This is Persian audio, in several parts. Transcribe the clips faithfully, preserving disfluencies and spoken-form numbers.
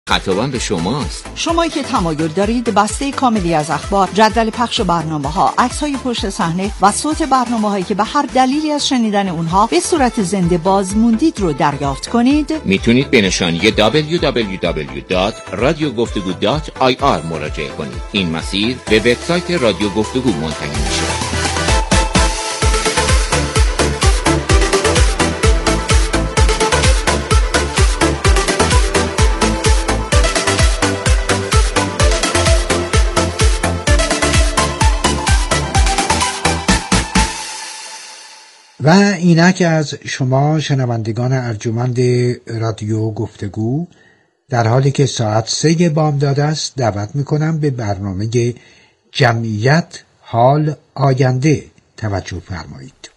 خطابم به شماست. شمایی که تمایل دارید بسته کاملی از اخبار، جدول پخش برنامه‌ها، عکس‌های پشت صحنه و صوت برنامه‌هایی که به هر دلیلی از شنیدن اونها به صورت زنده باز موندید رو دریافت کنید، میتونید به نشانی دبلیو دبلیو دبلیو دات رادیو گفتگو دات آی آر مراجعه کنید. این مسیر به وبسایت رادیو گفتگو منتهی میشه. و اینک از شما شنوندگان ارجمند رادیو گفتگو در حالی که ساعت سه بامداد است دعوت میکنم به برنامه جمعیت حال آینده توجه فرمایید.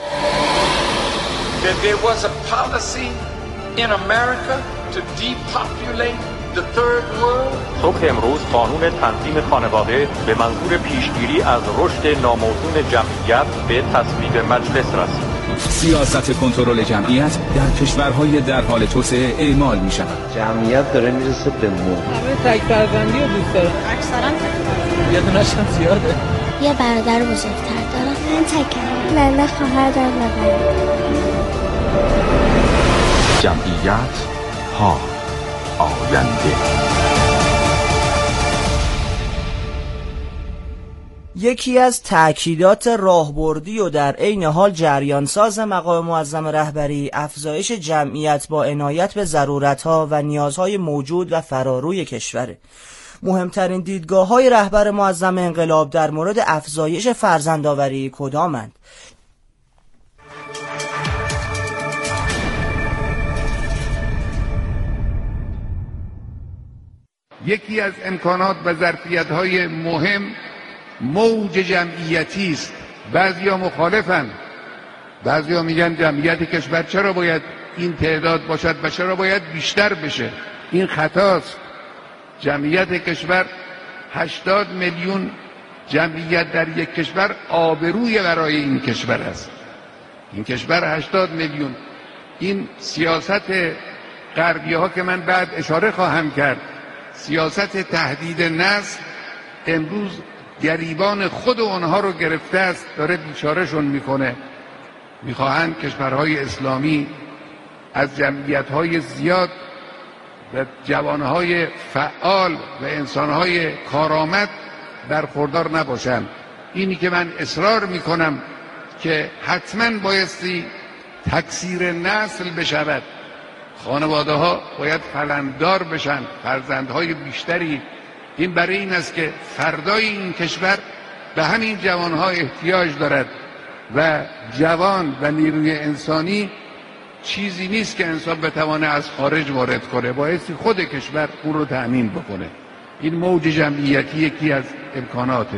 That there was a policy in America to depopulate the third world. صبح امروز قانون تنظیم خانواده به منظور پیشگیری از رشد ناموزون جمعیت به تصویب مجلس رسید. سیاست کنترل جمعیت در کشورهای در حال توسعه اعمال می شود. جمعیت داره میرسه به مو. همه تک فرزندی رو دوست دارن. اکثرا یه دونش هم زیاده. یه برادر بزرگتر دارم. من تکم. من نه خواهر دارم نه برادر. جمعیت ها آینده. یکی از تأکیدات راهبردی و در عین حال جریانساز مقام معظم رهبری افزایش جمعیت با عنایت به ضرورت‌ها و نیازهای موجود و فراروی کشوره. مهمترین دیدگاه‌های رهبر معظم انقلاب در مورد افزایش فرزندآوری کدامند؟ یکی از امکانات و ظرفیت‌های مهم موج جمعیتی است. بعضیا مخالفن، بعضیا میگن جمعیت کشور چرا باید این تعداد باشد و چرا باید بیشتر بشه. این خطاست. جمعیت کشور هشتاد میلیون جمعیت در یک کشور آبروی برای این کشور است. این کشور هشتاد میلیون. این سیاست غربی ها که من بعد اشاره خواهم کرد، سیاست تهدید نسل، امروز گریبان خود اونها رو گرفته است، داره بیچارهشون میکنه. میخواهند کشورهای اسلامی از جمعیتهای زیاد و جوانهای فعال و انسانهای کارآمد برخوردار نباشند. اینی که من اصرار میکنم که حتما بایستی تکثیر نسل بشود. خانواده ها باید پلندار بشن، فرزندهای بیشتری. این برای این است که فردای این کشور به همین جوانها احتیاج دارد و جوان و نیروی انسانی چیزی نیست که انسان بتوانه از خارج وارد کنه، بایستی خود کشور اون رو تأمین بکنه. این موج جمعیتی یکی از امکاناته.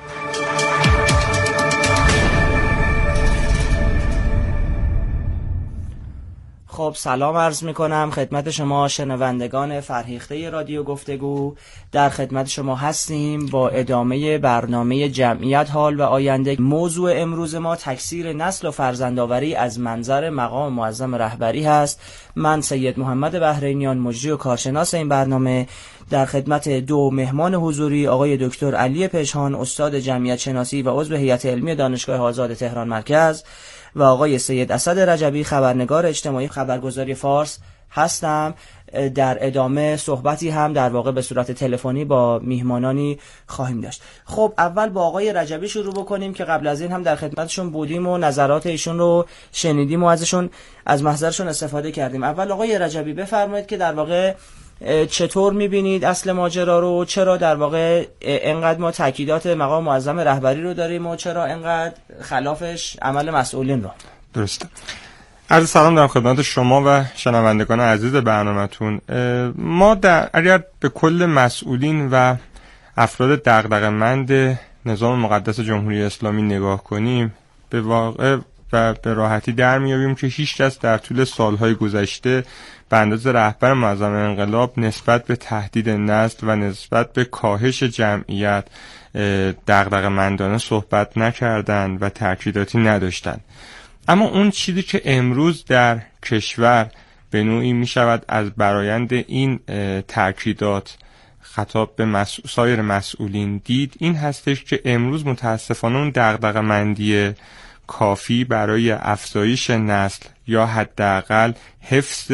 خب سلام عرض می کنم خدمت شما شنوندگان فرهیخته رادیو گفتگو. در خدمت شما هستیم با ادامه برنامه جمعیت حال و آینده. موضوع امروز ما تکثیر نسل و فرزندآوری از منظر مقام معظم رهبری هست. من سید محمد بحرینیان، مجری و کارشناس این برنامه، در خدمت دو مهمان حضوری آقای دکتر علی پژهان، استاد جمعیت شناسی و عضو هیئت علمی دانشگاه آزاد تهران مرکز، و آقای سید اسد رجبی، خبرنگار اجتماعی خبرگزاری فارس هستم. در ادامه صحبتی هم در واقع به صورت تلفنی با میهمانانی خواهیم داشت. خب اول با آقای رجبی شروع بکنیم که قبل از این هم در خدمتشون بودیم و نظرات ایشون رو شنیدیم و ازشون از محضرشون استفاده کردیم. اول آقای رجبی بفرمایید که در واقع چطور میبینید اصل ماجرا رو، چرا در واقع انقدر ما تاکیدات مقام معظم رهبری رو داریم و چرا انقدر خلافش عمل مسئولین رو؟ درسته. عرض سلام دارم خدمت شما و شنوندگان عزیز برنامه‌تون. ما در اگر به کل مسئولین و افراد دغدغه‌مند نظام مقدس جمهوری اسلامی نگاه کنیم، به واقع و به راحتی در میابیم که هیچ کس در طول سالهای گذشته به اندازه رهبر معظم انقلاب نسبت به تهدید نسل و نسبت به کاهش جمعیت دغدغه‌مندانه صحبت نکردند و تأکیداتی نداشتند. اما اون چیزی که امروز در کشور به نوعی می شود از برایند این تاکیدات خطاب به مسئول سایر مسئولین دید این هستش که امروز متاسفانه اون دغدغه‌مندی کافی برای افزایش نسل یا حداقل حفظ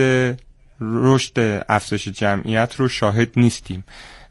رشد افزایش جمعیت رو شاهد نیستیم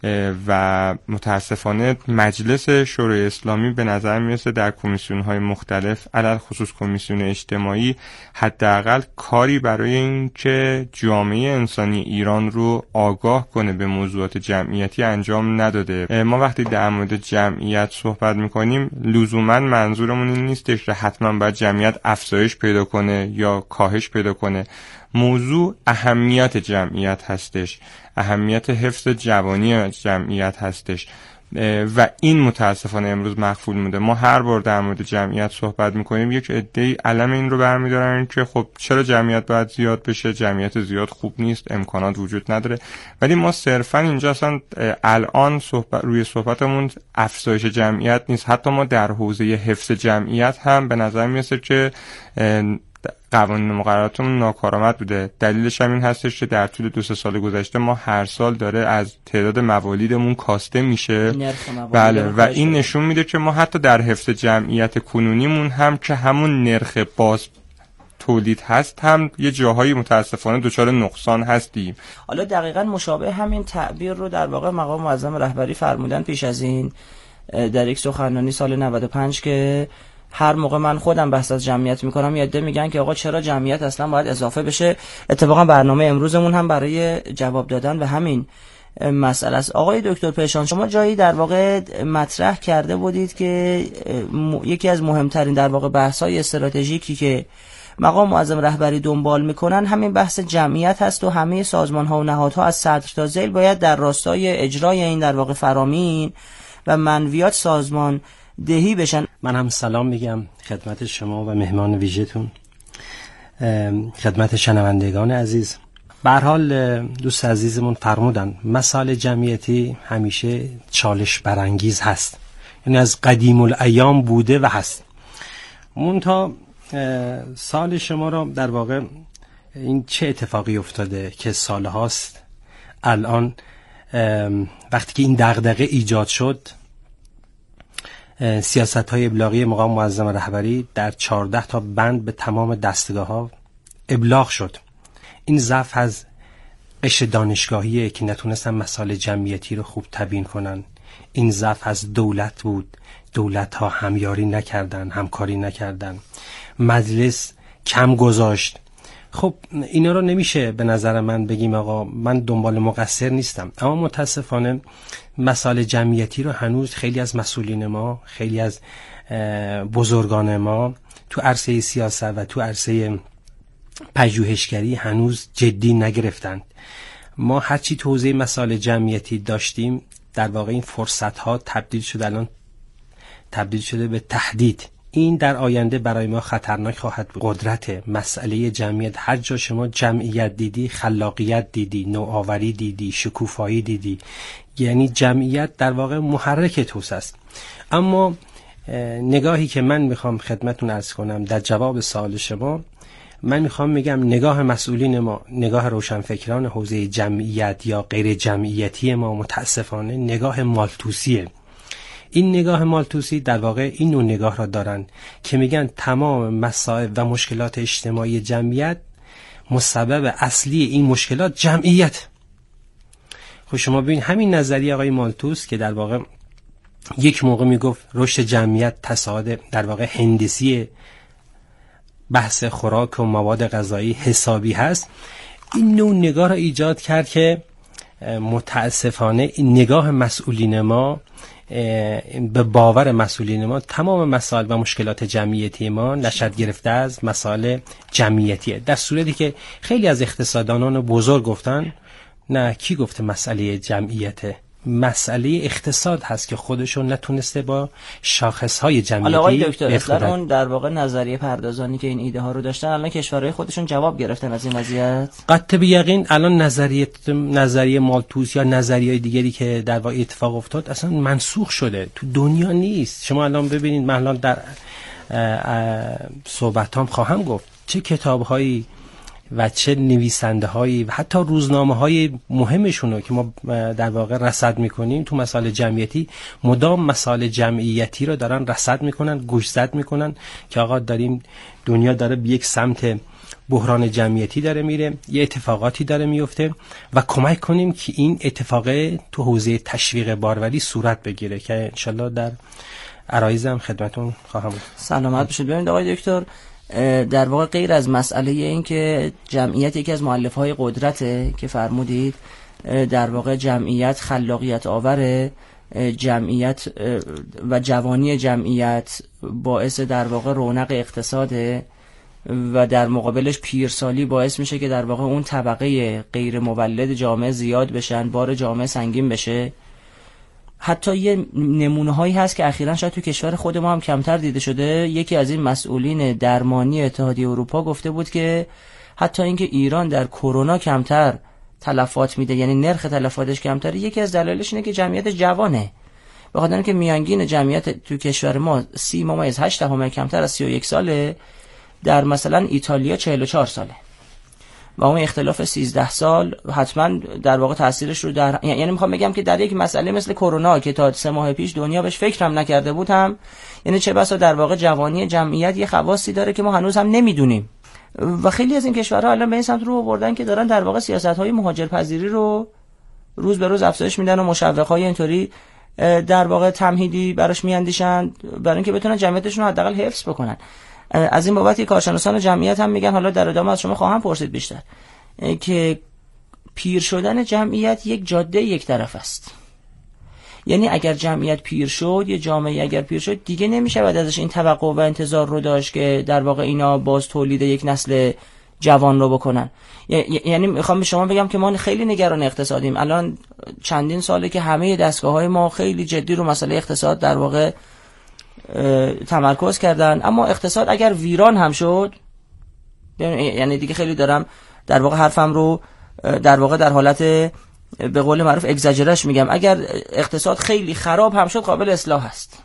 و متاسفانه مجلس شورای اسلامی به نظر میرسه در کمیسیون‌های مختلف علل خصوص کمیسیون اجتماعی حداقل کاری برای اینکه جامعه انسانی ایران رو آگاه کنه به موضوعات جمعیتی انجام نداده. ما وقتی در مورد جمعیت صحبت میکنیم لزوما منظورمون این نیستش که حتما باید جمعیت افزایش پیدا کنه یا کاهش پیدا کنه. موضوع اهمیت جمعیت هستش، اهمیت حفظ جوانی جمعیت هستش و این متاسفانه امروز مغفول مونده. ما هر بار در مورد جمعیت صحبت میکنیم یک عده‌ای علم این رو برمیدارن که خب چرا جمعیت باید زیاد بشه، جمعیت زیاد خوب نیست، امکانات وجود نداره. ولی ما صرفا اینجا اصلا الان صحبت روی صحبتمون افزایش جمعیت نیست، حتی ما در حوزه حفظ جمعیت هم به نظر میرسه که قوانین مقرراتمون ناکارآمد بوده. دلیلش هم این هستش که در طول دو سه سال گذشته ما هر سال داره از تعداد موالیدمون کاسته میشه. بله و این نشون میده که ما حتی در حفظ جمعیت کنونیمون هم که همون نرخ باز تولید هست هم یه جاهایی متاسفانه دچار نقصان هستیم. حالا دقیقاً مشابه همین تعبیر رو در واقع مقام معظم رهبری فرمودن پیش از این در یک سخنرانی سال نود و پنج که هر موقع من خودم بحث از جمعیت میکنم یه عده میگن که آقا چرا جمعیت اصلا باید اضافه بشه. اتفاقا برنامه امروزمون هم برای جواب دادن به همین مسئله است. آقای دکتر پیشان شما جایی در واقع مطرح کرده بودید که یکی از مهمترین در واقع بحث‌های استراتژیکی که مقام معظم رهبری دنبال میکنن همین بحث جمعیت هست و همه سازمان‌ها و نهادها از صدر تا ذیل باید در راستای اجرای این در واقع فرامین و منویات سازمان دهی بشن. من هم سلام میگم خدمت شما و مهمان ویژه‌تون، خدمت شنوندگان عزیز. به هر حال دوست عزیزمون فرمودن مسائل جمعیتی همیشه چالش برانگیز هست، یعنی از قدیم الایام بوده و هست. منتها سال شما را در واقع این چه اتفاقی افتاده که سال هاست الان وقتی که این دغدغه ایجاد شد سیاست های ابلاغی مقام معظم رهبری در چهارده تا بند به تمام دستگاه ها ابلاغ شد. این ضعف از قشر دانشگاهیه که نتونستن مسائل جمعیتی رو خوب تبیین کنن. این ضعف از دولت بود، دولت ها همیاری نکردن، همکاری نکردن، مجلس کم گذاشت. خب اینا رو نمیشه به نظر من بگیم آقا من دنبال مقصر نیستم، اما متاسفانه مسائل جمعیتی رو هنوز خیلی از مسئولین ما، خیلی از بزرگان ما تو عرصه سیاست و تو عرصه پژوهشگری هنوز جدی نگرفتند. ما هرچی تو حوزه مسائل جمعیتی داشتیم در واقع این فرصت ها تبدیل شده الان تبدیل شده به تهدید. این در آینده برای ما خطرناک خواهد بود. قدرت مسئله جمعیت، هر جا شما جمعیت دیدی خلاقیت دیدی، نوآوری دیدی، شکوفایی دیدی، یعنی جمعیت در واقع محرک توسعه است. اما نگاهی که من میخوام خدمتتون عرض کنم در جواب سوال شما، من میخوام میگم نگاه مسئولین ما، نگاه روشنفکران حوزه جمعیت یا غیر جمعیتی ما متاسفانه نگاه مالتوسیه. این نگاه مالتوسی در واقع این نوع نگاه را دارن که میگن تمام مسائل و مشکلات اجتماعی جمعیت مسبب اصلی این مشکلات جمعیت. خب شما ببین همین نظریه آقای مالتوس که در واقع یک موقع میگفت رشد جمعیت تصاعد در واقع هندسی بحث خوراک و مواد غذایی حسابی هست، این نوع نگاه را ایجاد کرد که متاسفانه این نگاه مسئولین ما به باور مسئولین ما تمام مسائل و مشکلات جمعیتی ما نشأت گرفته از مسائل جمعیتیه، در صورتی که خیلی از اقتصاددانان بزرگ گفتن نه، کی گفته مسئله جمعیته؟ مسئله اقتصاد هست که خودشون نتونسته با شاخصهای جمعیتی. آقای دکتر اصلا اون در واقع نظریه پردازانی که این ایده ها رو داشتن الان کشورهای خودشون جواب گرفتن از این وضعیت. قطع به یقین الان نظریه نظریه مالتوس یا نظریه دیگری که در واقع اتفاق افتاد اصلا منسوخ شده، تو دنیا نیست. شما الان ببینید، من الان در صحبتام خواهم گفت چه کتاب‌هایی و چه نویسنده هایی و حتی روزنامه های مهمشون رو که ما در واقع رصد میکنیم تو مسائل جمعیتی، مدام مسائل جمعیتی رو دارن رصد میکنن، گوشزد میکنن که آقا داریم دنیا داره به یک سمت بحران جمعیتی داره میره، یه اتفاقاتی داره میفته و کمک کنیم که این اتفاق تو حوزه تشویق باروری صورت بگیره که انشالله در عرایزم خدمتون خواهم بود. سلامت باشید. ببینید آقای دکتر، در واقع غیر از مسئله این که جمعیت یکی از مؤلفه‌های قدرته که فرمودید، در واقع جمعیت خلاقیت آوره، جمعیت و جوانی جمعیت باعث در واقع رونق اقتصاده و در مقابلش پیرسالی باعث میشه که در واقع اون طبقه غیر مولد جامعه زیاد بشن، بار جامعه سنگین بشه. حتی یه نمونه هایی هست که اخیراً شاید تو کشور خود ما هم کمتر دیده شده. یکی از این مسئولین درمانی اتحادیه اروپا گفته بود که حتی اینکه ایران در کرونا کمتر تلفات میده، یعنی نرخ تلفاتش کمتره، یکی از دلایلش اینه که جمعیت جوانه. به خاطر اینکه میانگین جمعیت تو کشور ما سی ممیز هشت دهم کمتر از سی و یک ساله، در مثلا ایتالیا چهل و چهار ساله و اون اختلاف سیزده سال حتما در واقع تاثیرش رو در، یعنی میخوام بگم که در یک مسئله مثل کرونا که تا سه ماه پیش دنیا بهش فکرم نکرده بود هم، یعنی چه بسا در واقع جوانی جمعیت یه خواصی داره که ما هنوز هم نمیدونیم و خیلی از این کشورها الان به این سمت رو آوردن که دارن در واقع سیاست‌های مهاجرپذیری رو روز به روز افزایش میدن و مشوق‌های اینطوری در واقع تمهیدی براش میاندیشن برای اینکه بتونن جمعیتشون رو حداقل حفظ بکنن. از این بابت کارشناسان جمعیت هم میگن، حالا در ادامه از شما خواهم پرسید بیشتر، که پیر شدن جمعیت یک جاده یک طرف است. یعنی اگر جمعیت پیر شد، یه جامعه اگر پیر شد، دیگه نمیشه بعد ازش این توقع و انتظار رو داشت که در واقع اینا باز تولید یک نسل جوان رو بکنن. یعنی میخوام به شما بگم که ما خیلی نگران اقتصادیم. الان چندین ساله که همه دستگاه‌های ما خیلی جدی رو مسئله اقتصاد در واقع تمرکز کردن، اما اقتصاد اگر ویران هم شد، یعنی دیگه خیلی دارم در واقع حرفم رو در واقع در حالت به قول معروف اگزاجرش میگم، اگر اقتصاد خیلی خراب هم شد قابل اصلاح است.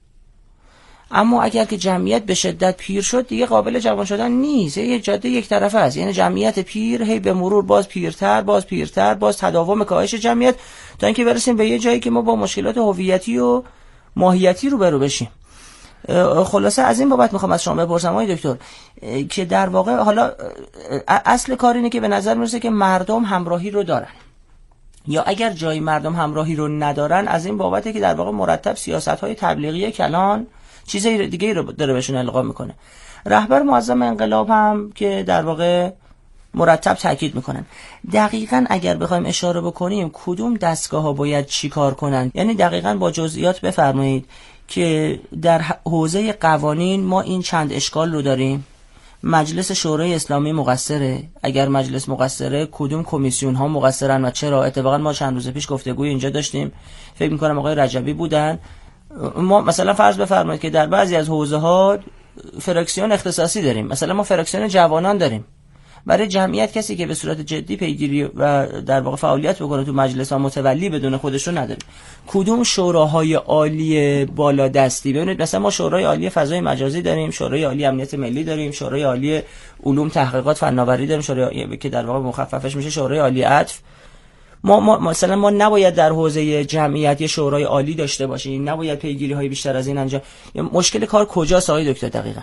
اما اگر که جمعیت به شدت پیر شد دیگه قابل جوان شدن نیست. یه جاده یک طرفه است، یعنی جمعیت پیر هی به مرور باز پیرتر باز پیرتر باز تداوم کاهش جمعیت تا اینکه برسیم به یه جایی که ما با مشکلات هویتی و ماهیتی روبرو بشیم. خلاصه از این بابت میخوام از شما بپرسم آقای دکتر که در واقع حالا اصل کار اینه که به نظر میرسه که مردم همراهی رو دارن، یا اگر جای مردم همراهی رو ندارن از این بابته که در واقع مرتب سیاست‌های تبلیغی کلان چیزای دیگه رو داره بهشون القا میکنه. رهبر معظم انقلاب هم که در واقع مرتب تاکید میکنن. دقیقاً اگر بخوایم اشاره بکنیم کدوم دستگاه‌ها باید چیکار کنن، یعنی دقیقاً با جزئیات بفرمایید که در حوزه قوانین ما این چند اشکال رو داریم. مجلس شورای اسلامی مقصره؟ اگر مجلس مقصره کدوم کمیسیون ها مقصرن و چرا؟ اتفاقا ما چند روز پیش گفتگوی اینجا داشتیم، فکر میکنم آقای رجبی بودن. ما مثلا فرض بفرمایید که در بعضی از حوزه ها فراکسیون اختصاصی داریم، مثلا ما فراکسیون جوانان داریم. برای جمعیت کسی که به صورت جدی پیگیری و در واقع فعالیت بکنه تو مجلس ها متولی بدون خودش رو نداریم. کدوم شوراهای عالی بالا دستی؟ ببینید مثلا ما شورای عالی فضای مجازی داریم، شورای عالی امنیت ملی داریم، شورای عالی علوم تحقیقات فناوری داریم، شورای که در واقع مخففش میشه شورای عالی عطف. ما, ما مثلا ما نباید در حوزه جمعیت یه شورای عالی داشته باشیم، نباید پیگیری های بیشتر از این انجام. مشکل کار کجاست آقای دکتر دقیقاً؟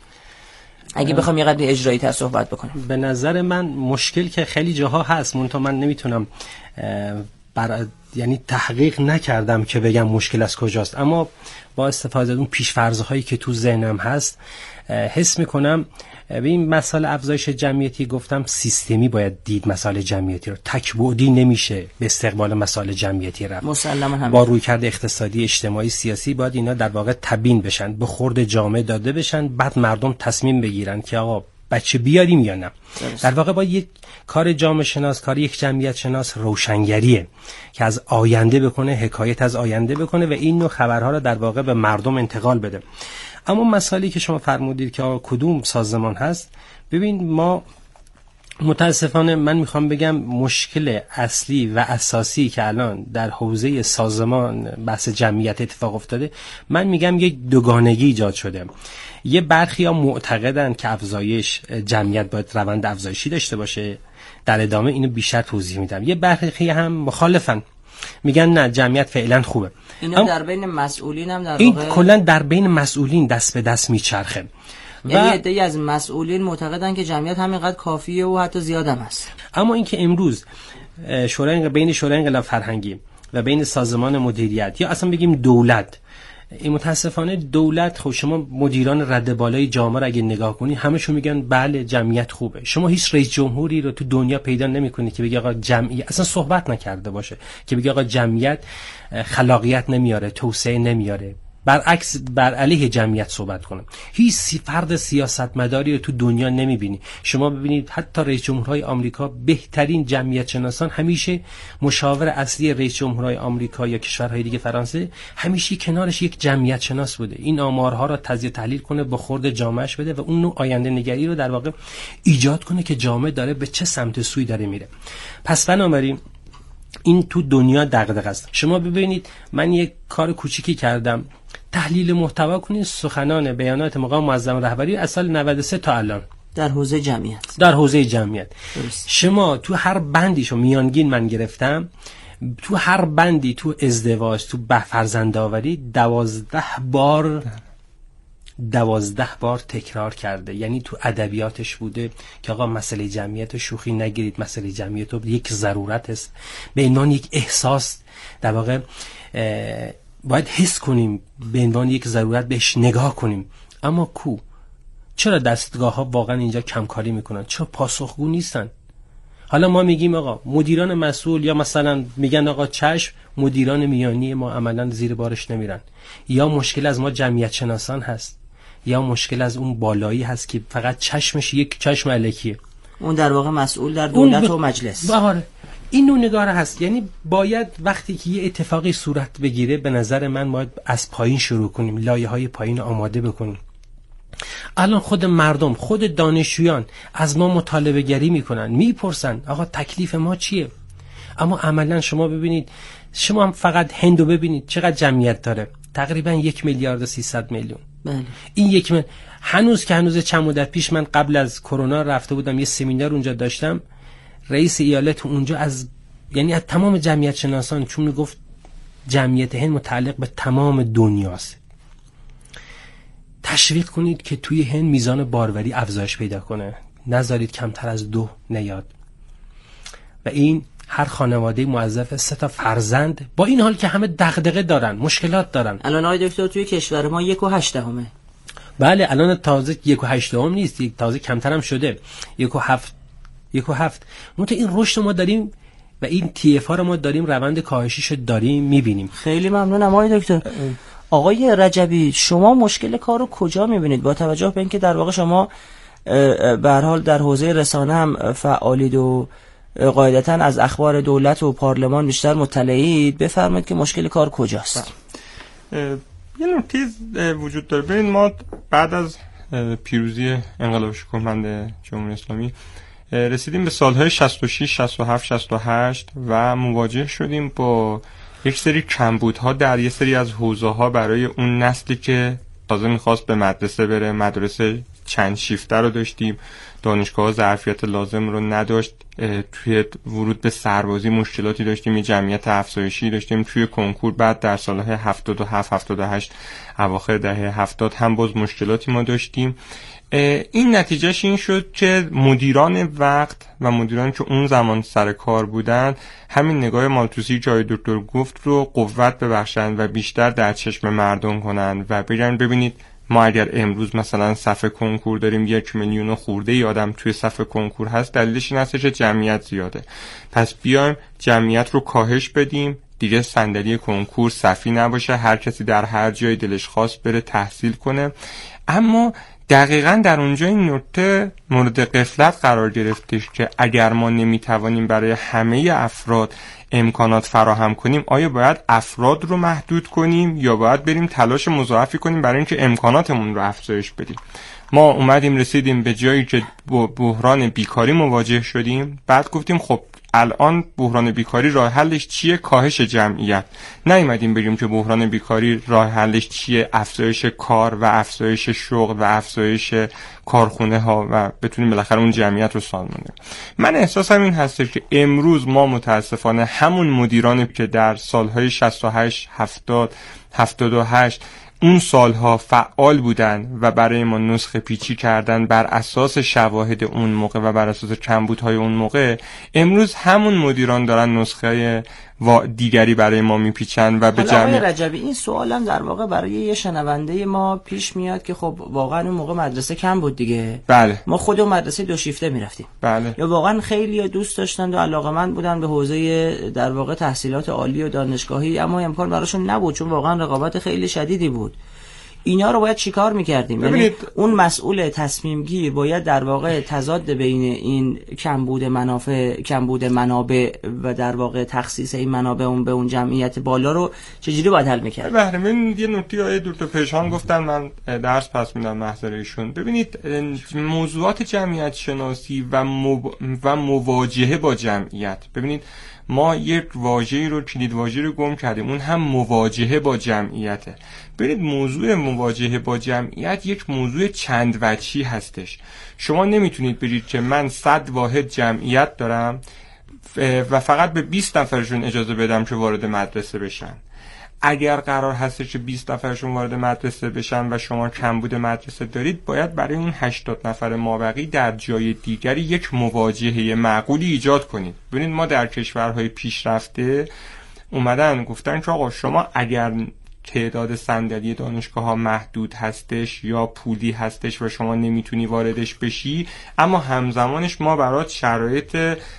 اگه بخوام یه قدری اجرایی تر صحبت بکنم. به نظر من مشکل که خیلی جاها هست، منتها من نمیتونم بر... یعنی تحقیق نکردم که بگم مشکل از کجاست، اما با استفاده از اون پیش‌فرض‌هایی که تو ذهنم هست حس میکنم به این مسئله افزایش جمعیتی گفتم سیستمی باید دید. مسئله جمعیتی رو تک‌بعدی نمیشه به استقبال مسئله جمعیتی رفت. مسلماً هم با رویکرد اقتصادی اجتماعی سیاسی باید اینا در واقع تبیین بشن، به خورد جامعه داده بشن، بعد مردم تصمیم بگیرن که آقا بچه بیاریم یا نه. در واقع با یک کار جامعه شناس، کار یک جمعیت شناس روشنگریه که از آینده بکنه، حکایت از آینده بکنه و این نوع خبرها رو در واقع به مردم انتقال بده. اما مسئله که شما فرمودید که آقا کدوم سازمان هست، ببین ما متاسفانه من میخوام بگم مشکل اصلی و اساسی که الان در حوزه سازمان بحث جمعیت اتفاق افتاده، من میگم یک دوگانگی ایجاد شده. یه برخی ها معتقدن که افزایش جمعیت باید روند افزایشی داشته باشه، در ادامه اینو بیشتر توضیح میدم. یه برخی هم مخالفن، میگن نه جمعیت فعلا خوبه. اینا در بین مسئولین هم در این واقع کلا در بین مسئولین دست به دست میچرخه. و یعنی عده‌ای از مسئولین معتقدن که جمعیت همینقدر کافیه و حتی زیادم است. اما اینکه امروز شورای بین شورای انقلاب فرهنگی و بین سازمان مدیریت یا اصلا بگیم دولت، این متاسفانه دولت، خب شما مدیران رده بالای جامعه رو اگه نگاه کنی همشون میگن بله جمعیت خوبه. شما هیچ رئیس جمهوری رو تو دنیا پیدا نمیکنی که بگه آقا جمعیت اصلا صحبت نکرده باشه که بگه آقا جمعیت خلاقیت نمیاره، توسعه نمیاره، برعکس بر علیه جمعیت صحبت کنم. هیچ فرد سیاستمداری رو تو دنیا نمیبینی. شما ببینید حتی رئیس جمهورهای آمریکا، بهترین جمعیت شناسان همیشه مشاور اصلی رئیس جمهورهای آمریکا یا کشورهای دیگه، فرانسه، همیشه کنارش یک جمعیت شناس بوده. این آمارها رو تجزیه تحلیل کنه، با خورد جامعهش بده و اون نوع آینده نگری رو در واقع ایجاد کنه که جامعه داره به چه سمت سوی داره میره. پس بنابراین این تو دنیا دغدغه است. شما ببینید من یک کار کوچیکی کردم، تحلیل محتوا کنید سخنان بیانات مقام معظم رهبری از سال نود و سه تا الان در حوزه جمعیت در حوزه جمعیت درست. شما تو هر بندیشو میانگین من گرفتم، تو هر بندی، تو ازدواج، تو فرزندآوری دوازده بار دوازده بار تکرار کرده. یعنی تو ادبیاتش بوده که آقا مسئله جمعیت رو شوخی نگیرید، مسئله جمعیت رو یک ضرورت است، به عنوان یک احساس در واقع باید حس کنیم، به عنوان یک ضرورت بهش نگاه کنیم. اما کو؟ چرا دستگاه ها واقعا اینجا کمکاری میکنن؟ چرا پاسخگو نیستن؟ حالا ما میگیم آقا مدیران مسئول، یا مثلا میگن آقا چشم مدیران میانی ما عملا زیر بارش نمیرن. یا مشکل از ما جمعیت شناسان هست، یا مشکل از اون بالایی هست که فقط چشمش یک چشم الکیه، اون در واقع مسئول در دولت ب... و مجلس. بله این نوع نگاره هست. یعنی باید وقتی که یه اتفاقی صورت بگیره، به نظر من باید از پایین شروع کنیم، لایه‌های پایین آماده بکنیم. الان خود مردم، خود دانشجویان از ما مطالبه گری میکنن، میپرسن آقا تکلیف ما چیه؟ اما عملا شما ببینید، شما هم فقط هندو ببینید چقدر جمعیت داره، تقریبا یک میلیارد و سیصد میلیون. بله. این یک مل... هنوز که هنوز چند مدت پیش من قبل از کرونا رفته بودم یه سمینار اونجا داشتم، رئیس ایالت اونجا از یعنی از تمام جمعیت شناسان، چون میگفت جمعیت هند متعلق به تمام دنیاست، تشویق کنید که توی هند میزان باروری افزایش پیدا کنه، نذارید کمتر از دو نیاد. و این هر خانواده موظف سه تا فرزند، با این حال که همه دغدغه دارن، مشکلات دارن. الان آقای دکتر توی کشور ما یک و هشت دهمه. بله الان تازه یک و هشت دهم نیست، یک تازه کمتر هم شده، یک و هفت یک و هفت. منتها این رشد ما داریم و این تی اف ها رو ما داریم، روند کاهشیشو داریم میبینیم. خیلی ممنونم آقای دکتر. آقای رجبی، شما مشکل کار رو کجا میبینید با توجه به اینکه در واقع شما به هر حال در حوزه رسانه هم فعالید و قاعدتاً از اخبار دولت و پارلمان بیشتر مطلعید؟ بفرمایید که مشکل کار کجاست؟ یه نکته وجود داره. ببین ما بعد از پیروزی انقلاب شکوهمند جمهوری اسلامی رسیدیم به سالهای شصت و شش، شصت و هفت، شصت و هشت و مواجه شدیم با یک سری کمبودها در یک سری از حوزه‌ها برای اون نسلی که تازه میخواست به مدرسه بره. مدرسه چند شیفته رو داشتیم، دانشگاه ظرفیت لازم رو نداشت، توی ورود به سربازی مشکلاتی داشتیم، یه جمعیت افزایشی داشتیم، توی کنکور بعد در سالهای هفتاد و هفت، هفتاد و هشت، اواخر دهه هفتاد هم باز مشکلاتی ما داشتیم. این نتیجهش این شد که مدیران وقت و مدیران که اون زمان سر کار بودن همین نگاه مالتوسی جای دکتر گفت رو قوت ببخشن و بیشتر در چشم مردم کنن و بگن ببینید ما اگر امروز مثلا صف کنکور داریم یک میلیون خورده ای آدم توی صف کنکور هست، دلیلش این هستش که جمعیت زیاده، پس بیایم جمعیت رو کاهش بدیم، دیگه صندلی کنکور صفی نباشه، هر کسی در هر جای دلش خواست بره تحصیل کنه. اما دقیقاً در اونجا این نکته مورد غفلت قرار گرفتش که اگر ما نمیتوانیم برای همه افراد امکانات فراهم کنیم، آیا باید افراد رو محدود کنیم یا باید بریم تلاش مضاعفی کنیم برای اینکه امکاناتمون رو افزایش بدیم؟ ما اومدیم رسیدیم به جایی که با بحران بیکاری مواجه شدیم، بعد گفتیم خب الان بحران بیکاری راه حلش چیه؟ کاهش جمعیت. نیومدیم بگیم که بحران بیکاری راه حلش چیه؟ افزایش کار و افزایش شغل و افزایش کارخونه ها و بتونیم بالاخره اون جمعیت رو سالمون کنیم. من احساسم این هست که امروز ما متاسفانه همون مدیرانی که در سالهای شصت و هشت، هفتاد، هفتاد و هشت اون سالها فعال بودن و برای ما نسخه پیچی کردن بر اساس شواهد اون موقع و بر اساس کمبودهای اون موقع، امروز همون مدیران دارن نسخه دیگری برای ما میپیچن و به جمعیت. آقای رجبی این سوالم در واقع برای یه شنونده ما پیش میاد که خب واقعا اون موقع مدرسه کم بود دیگه. بله. ما خود مدرسه دو شیفته میرفتیم. بله. یا واقعا خیلی دوست داشتن و علاقه‌مند بودن به حوزه در واقع تحصیلات عالی و دانشگاهی، اما امکان براشون نبود چون واقعا رقابت خیلی شدیدی بود. اینا رو باید چیکار میکردیم؟ یعنی اون مسئول تصمیم گیر باید در واقع تضاد بین این کمبود منافع، کمبود منابع و در واقع تخصیص این منابع اون به اون جمعیت بالا رو چجوری باید حل میکرد؟ بله، من یه نکته آیه دکتر پژمان گفتن، من درس پس میدم محضر ایشون. ببینید موضوعات جمعیت شناسی و مو... و مواجهه با جمعیت، ببینید ما یک واژه‌ای رو کلید واژه‌ای رو گم کردیم، اون هم مواجهه با جمعیته. ببینید موضوع مواجهه با جمعیت یک موضوع چند وجهی هستش. شما نمیتونید بگید که من صد واحد جمعیت دارم و فقط به بیست نفرشون اجازه بدم که وارد مدرسه بشن. اگر قرار هستش که بیست نفرشون وارد مدرسه بشن و شما کمبود مدرسه دارید، باید برای اون هشتاد نفر مابقی در جای دیگری یک مواجهه معقولی ایجاد کنید. ببینید ما در کشورهای پیشرفته اومدن گفتن که آقا شما اگر تعداد صندلی دانشگاه ها محدود هستش یا پولی هستش و شما نمیتونی واردش بشی، اما همزمانش ما برات شرایط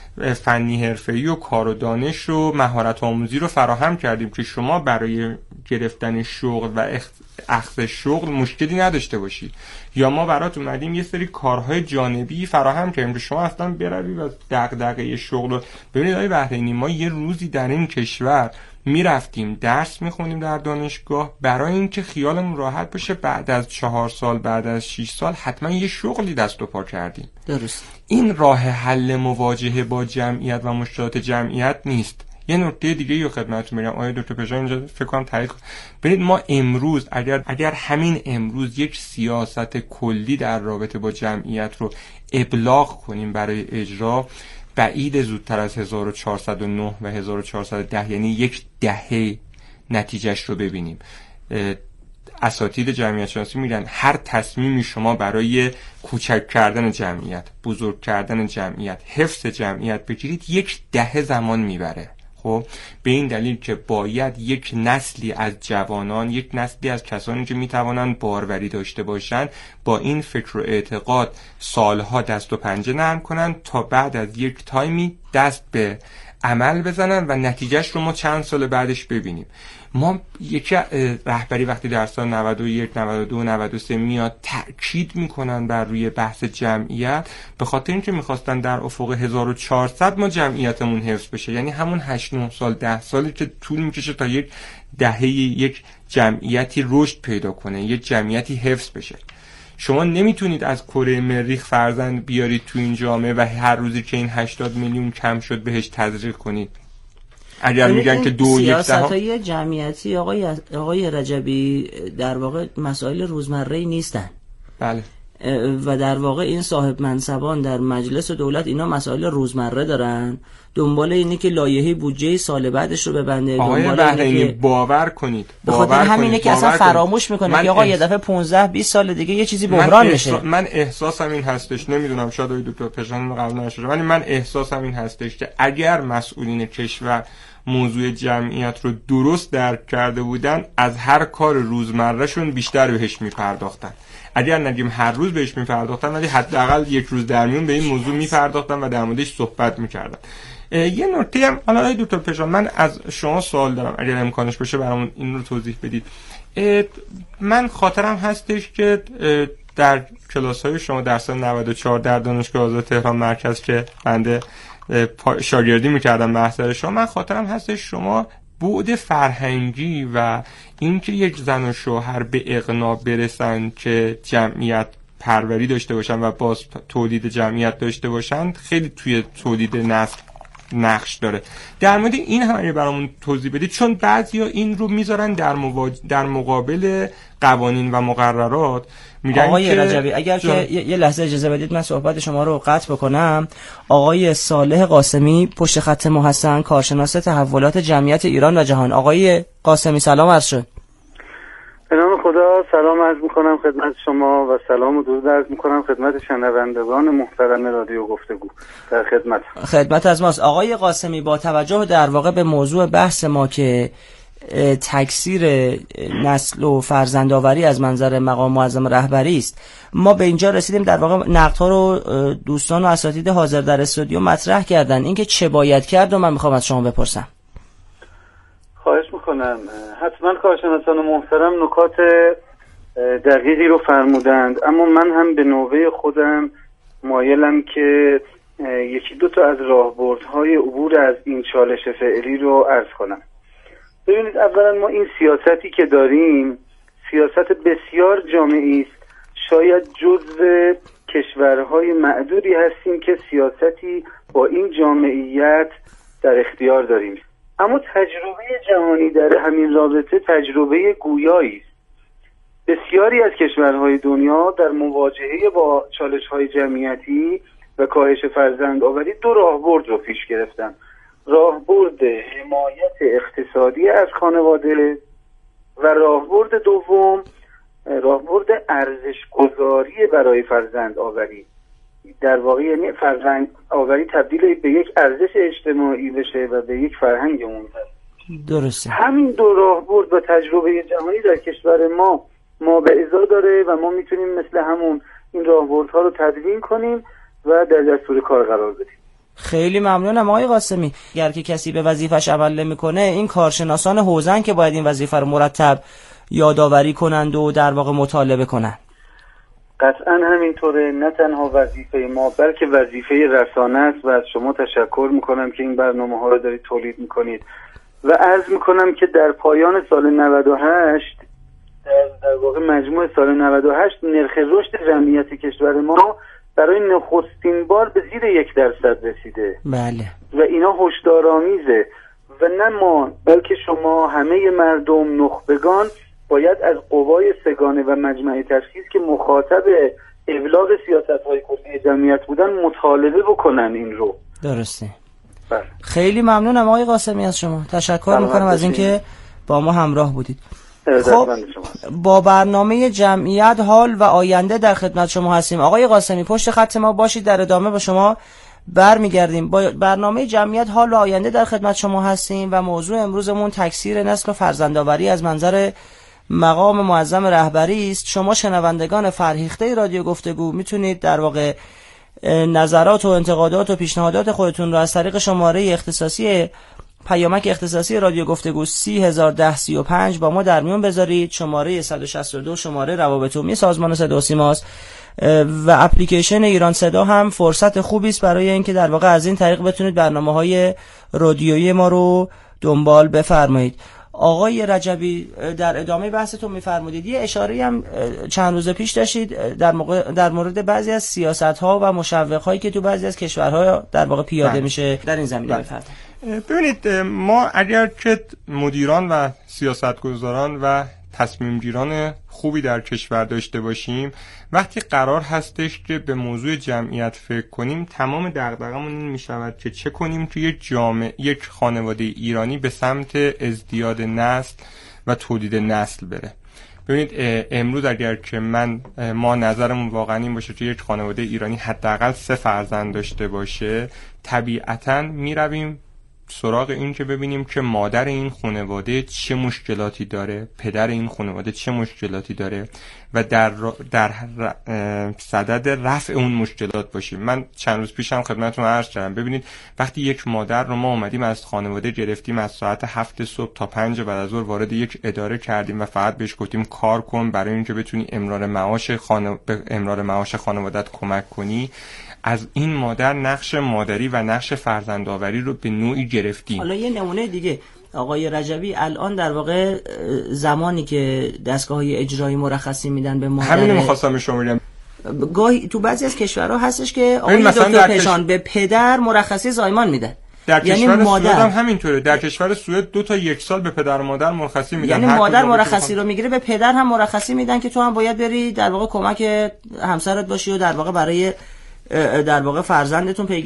فنی حرفه‌ای و کار و دانش و مهارت آموزی رو فراهم کردیم که شما برای گرفتن شغل و اخذ شغل مشکلی نداشته باشی، یا ما برات اومدیم یه سری کارهای جانبی فراهم کردیم که شما اصلا بروی و دغدغه شغل رو ببینید. آقای بحرینی ما یه روزی در این کشور میرفتیم درس میخونیم در دانشگاه برای اینکه خیالمون راحت بشه بعد از چهار سال، بعد از شش سال حتما یه شغلی دست و پا کردیم. درست. این راه حل مواجهه با جمعیت و مشکلات جمعیت نیست. یه نکته دیگه رو خدمتتون میگم آقای دکتر پژمان اینجا فکر کنم تایید کنید. ببینید ما امروز اگر اگر همین امروز یک سیاست کلی در رابطه با جمعیت رو ابلاغ کنیم برای اجرا، بعید زودتر از هزار و چهارصد و نه و هزار و چهارصد و ده یعنی یک دهه نتیجهش رو ببینیم. اساتید جمعیت شناسی میگن هر تصمیمی شما برای کوچک کردن جمعیت، بزرگ کردن جمعیت، حفظ جمعیت بگیرید یک دهه زمان میبره. خب به این دلیل که باید یک نسلی از جوانان، یک نسلی از کسانی که میتوانند باروری داشته باشند با این فکر و اعتقاد سالها دست و پنجه نرم کنند تا بعد از یک تایمی دست به عمل بزنن و نتیجهش رو ما چند سال بعدش ببینیم. ما یک رهبری وقتی در سال نود و یک، نود و دو، نود و سه میاد تأکید میکنن بر روی بحث جمعیت، به خاطر اینکه میخواستن در افق هزار و چهارصد ما جمعیتمون حفظ بشه، یعنی همون هشت نه سال، ده سالی که طول میکشه تا یک دهه یک جمعیتی رشد پیدا کنه، یک جمعیتی حفظ بشه. شما نمیتونید از کره مریخ فرزند بیارید تو این جامعه و هر روزی که این هشتاد میلیون کم شد بهش تزریق کنید. اگر میگن که دو یک دهم سیاست‌های جمعیتی آقای آقای رجبی در واقع مسائل روزمره‌ای نیستن. بله. و در واقع این صاحب منصبان در مجلس و دولت اینا مسائل روزمره دارن، دنبال اینه که لایحه بودجه سال بعدش رو ببنده. دنبال اینه که باور کنید، باور کنید. همینه که اصلا فراموش میکنه که آقا یه دفعه پانزده بیست سال دیگه یه چیزی بحران بشه. من احساسم این هستش، نمیدونم شاید آقای دکتر پژمان قبول نشه، ولی من احساسم این هستش که اگر مسئولین کشور موضوع جمعیت رو درست درک کرده بودن، از هر کار روزمرهشون بیشتر بهش میپرداختن. اگر نگیم هر روز بهش میپرداختن، ولی حداقل یک روز در میون به این موضوع میپرداختن و در موردش صحبت میکردن. یه نکته هم حالا آقای دکتر پژمان من از شما سوال دارم، اگر امکانش باشه برامون این رو توضیح بدید. من خاطرم هستش که در کلاس‌های شما در سال نود و چهار در دانشگاه آزاد تهران مرکز که بنده شاگردی میکردم محضر شما، من خاطرم هستش شما بعد فرهنگی و اینکه یک زن و شوهر به اقناع برسن که جمعیت پروری داشته باشن و باز تولید جمعیت داشته باشن خیلی توی تولید نسل نقش داره. در مورد این هم اگه برامون توضیح بدید، چون بعضیا این رو میذارن در مواج... در مقابل قوانین و مقررات. میگن آقای که رجبی اگر جان... که یه لحظه اجازه بدید من صحبت شما رو قطع بکنم. آقای صالح قاسمی پشت خط ما هستن، کارشناس تحولات جمعیت ایران و جهان. آقای قاسمی سلام عرض شد. به نام خدا سلام عرض میکنم خدمت شما و سلام و درود عرض میکنم خدمت شنوندگان محترم رادیو گفتگو. در خدمت خدمت از ماست. آقای قاسمی، با توجه در واقع به موضوع بحث ما که تکثیر نسل و فرزندآوری از منظر مقام معظم رهبری است، ما به اینجا رسیدیم در واقع نقدها رو دوستان و اساتید حاضر در استودیو مطرح کردن. اینکه چه باید کرد و من میخوام از شما بپرسم. خواهش میکنم. حتما کارشناسان محترم نکات دقیقی رو فرمودند، اما من هم به نوبه خودم مایلم که یکی دو تا از راهبردهای عبور از این چالش فعلی رو عرض کنم. ببینید، اولا ما این سیاستی که داریم سیاست بسیار جامعی است. شاید جزو کشورهای معدودی هستیم که سیاستی با این جامعیت در اختیار داریم، اما تجربه جهانی در همین رابطه تجربه گویایی است. بسیاری از کشورهای دنیا در مواجهه با چالش‌های جمعیتی و کاهش فرزندآوری دو راهبرد رو پیش گرفتن: راهبرد حمایت اقتصادی از خانواده و راهبرد دوم راهبرد ارزش گذاری برای فرزند آوری. در واقع یعنی فرزند آوری تبدیل به یک ارزش اجتماعی بشه و به یک فرهنگ منتظر. درسته. همین دو راهبرد با تجربه جهانی در کشور ما ما به ازا داره و ما میتونیم مثل همون این راهبردها رو تدوین کنیم و در دستور کار قرار بدیم. خیلی ممنونم آقای قاسمی. اگر که کسی به وظیفش عمل نمی‌کنه، این کارشناسان حوزه‌ان که باید این وظیفه رو مرتب یادآوری کنند و در واقع مطالبه کنند. قطعا همینطوره. نه تنها وظیفه ما بلکه وظیفه رسانه است و از شما تشکر میکنم که این برنامه ها رو دارید تولید میکنید و عرض میکنم که در پایان سال نود و هشت در, در واقع مجموع سال نود و هشت نرخ رشد جمعیت کشور ما برای نخستین بار به زیر یک درصد رسیده. بله. و اینا هشدارآمیزه و نه ما بلکه شما همه مردم نخبگان باید از قوای سگانه و مجمع تشخیص که مخاطب ابلاغ سیاست‌های کلی جمعیت بودن مطالبه بکنن این رو. درسته. بله. خیلی ممنونم آقای قاسمی از شما. تشکر میکنم از اینکه با ما همراه بودید. خب با برنامه جمعیت حال و آینده در خدمت شما هستیم. آقای قاسمی پشت خط ما باشید، در ادامه با شما برمیگردیم. با برنامه جمعیت حال و آینده در خدمت شما هستیم و موضوع امروزمون تکثیر نسل و فرزندآوری از منظر مقام معظم رهبری است. شما شنوندگان فرهیخته رادیو گفتگو میتونید در واقع نظرات و انتقادات و پیشنهادات خودتون رو از طریق شماره اختصاصی پیامک اختصاصی رادیو گفتگو سی هزار و ده سی و پنج با ما در میون بذارید. شماره صد و شصت و دو شماره روابط عمومی سازمان صدا و سیماست و اپلیکیشن ایران صدا هم فرصت خوبی است برای اینکه در واقع از این طریق بتونید برنامه‌های رادیویی ما رو دنبال بفرمایید. آقای رجبی در ادامه بحثتون می‌فرمودید یه اشاره هم چند روز پیش داشتید در موقع در مورد بعضی از سیاست‌ها و مشوق‌هایی که تو بعضی از کشورها در واقع پیاده بله. میشه در این زمینه بفرمایید. ببینید، ما اگر که مدیران و سیاستگزاران و تصمیم گیران خوبی در کشور داشته باشیم، وقتی قرار هستش که به موضوع جمعیت فکر کنیم، تمام دغدغه‌مون این میشود که چه کنیم که یک جامعه، یک خانواده ایرانی به سمت ازدیاد نسل و تولید نسل بره. ببینید، امروز اگر که من ما نظرمون واقعا این باشه که یک خانواده ایرانی حداقل سه فرزند داشته باشه، طبیعتاً میرویم سراغ این که ببینیم که مادر این خانواده چه مشکلاتی داره، پدر این خانواده چه مشکلاتی داره و در در صدد رفع اون مشکلات باشیم. من چند روز پیشم خدمتتون عرض کردم، ببینید وقتی یک مادر رو ما اومدیم از خانواده گرفتیم، از ساعت هفت صبح تا پنج بعد از ظهر وارد یک اداره کردیم و فقط بهش گفتیم کار کن برای اینکه بتونی امرار معاش خانو... امرار معاش خانواده‌ات کمک کنی، از این مادر نقش مادری و نقش فرزندآوری رو به نوعی گرفتیم. حالا یه نمونه دیگه آقای رجبی، الان در واقع زمانی که دستگاه‌های اجرایی مرخصی میدن به مادر، همین می‌خواستم شما بگم، گاهی تو بعضی از کشورها هستش که آقای دکتر پژمان به پدر مرخصی زایمان میده. در یعنی کشور مادر سوئد هم همینطوره. در کشور سوئد دو تا یک سال به پدر و مادر مرخصی میدن. یعنی مادر مرخصی رو میگیره، به پدر هم مرخصی میدن که تو هم باید بری در واقع کمک همسرت باشی و در واقع برای در واقع فرزندتون پیگیری